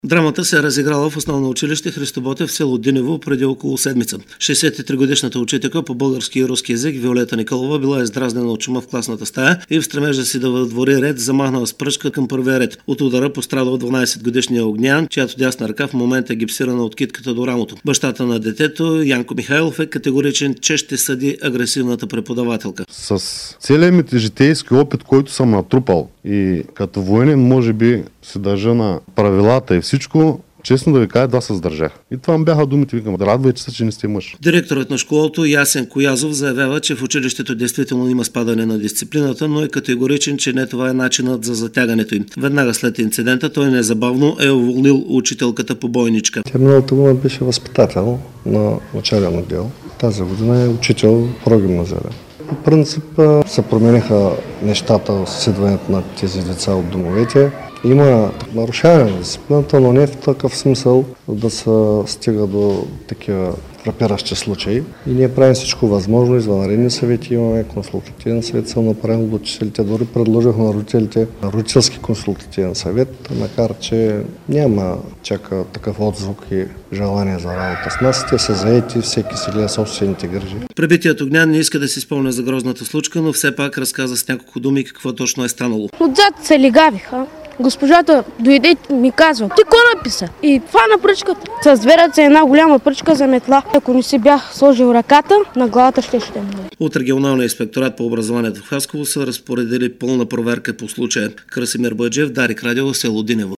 Драмата се е разиграла в основно училище Христо Ботев в село Динево преди около седмица. 63-годишната учителка по български и руски език Виолета Николова била издразнена от чума в класната стая и в стремежа си да въдвори ред замахнала с пръчка към първия ред. От удара пострадал 12-годишния Огнян, чиято дясна ръка в момента е гипсирана от китката до рамото. Бащата на детето, Янко Михайлов, е категоричен, че ще съди агресивната преподавателка. С целият ми житейски опит, който съм натрупал и като военен, може би се държа на правилата и всичко, честно да ви кажа, да се сдържах. И това ми бяха думите, викам, радвайте се, че не сте мъж. Директорът на школата Ясен Коязов заявява, че в училището действително има спадане на дисциплината, но е категоричен, че не това е начинът за затягането им. Веднага след инцидента той незабавно е уволнил учителката по бойничка. Тя миналата година беше възпитател на начален отдел. Тази година е учител в прогимназиален. По принцип се промениха нещата с идването на тези деца от домовете. Има нарушаване на дисциплината, но не в такъв смисъл да се стига до такива фрапиращи случаи. И ние правим всичко възможно, извънредни съвети, имаме консултативен съвет, съм направил до учителите, дори предложих на родителите родителски консултативен съвет, макар че няма чака такъв отзвук и желание за работа с нас. Те са заети, всеки си гледа собствените грижи. Пребитият Огнян не иска да си спомня за грозната случка, но все пак разказа с няколко думи какво точно е станало. Отзад се лигавиха. Госпожата дойде и ми казва: "Ти какво написа?" И това на пръчката. С две ръце една голяма пръчка за метла. Ако не си бях сложил ръката, на главата ще ме даде. От регионалния инспекторат по образованието в Хасково са разпоредили пълна проверка по случая. Красимир Байджиев, Дарик Радио, село Динево.